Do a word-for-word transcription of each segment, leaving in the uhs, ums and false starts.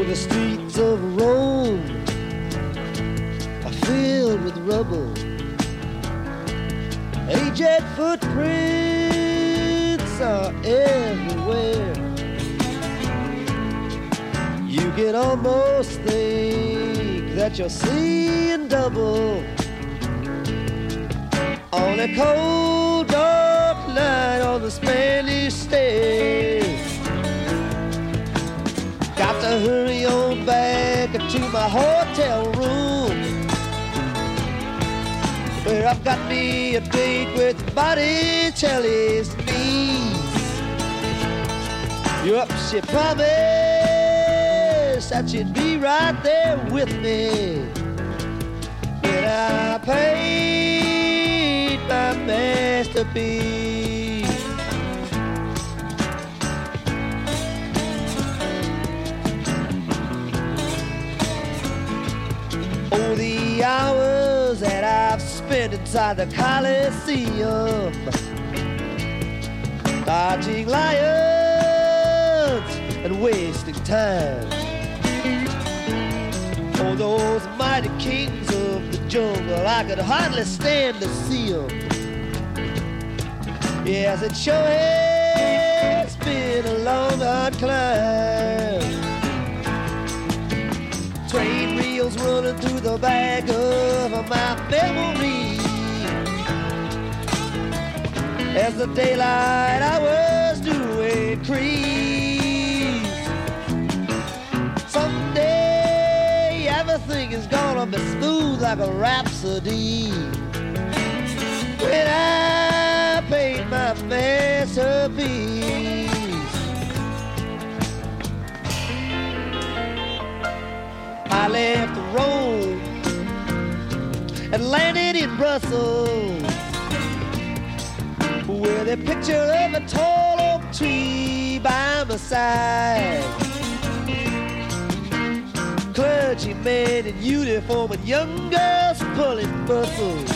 The streets of Rome are filled with rubble. Aged footprints are everywhere. You can almost think that you're seeing double on a cold, dark night on the Spanish stage. Got to hurry on back to my hotel room, where I've got me a date with Botticelli's niece. Yup, she promised that she'd be right there with me when I paint my masterpiece. Oh, the hours that I've spent inside the Coliseum, dodging lions and wasting time. Oh, those mighty kings of the jungle, I could hardly stand to see them. Yes, it sure has been a long, hard climb. Train wheels running through the back of my memory as the daylight hours do increase. Someday everything is gonna be smooth like a rhapsody when I paint my masterpiece. I left Rome and landed in Brussels, with a picture of a tall oak tree by my side. Clergymen in uniform and young girls pulling bustles.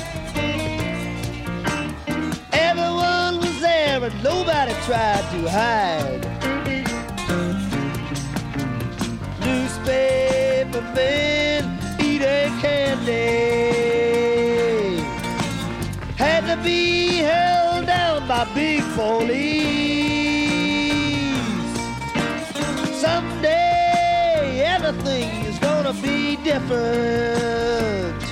Everyone was there and nobody tried to hide. Newspaper men eating candy had to be held down by big police. Someday everything is gonna be different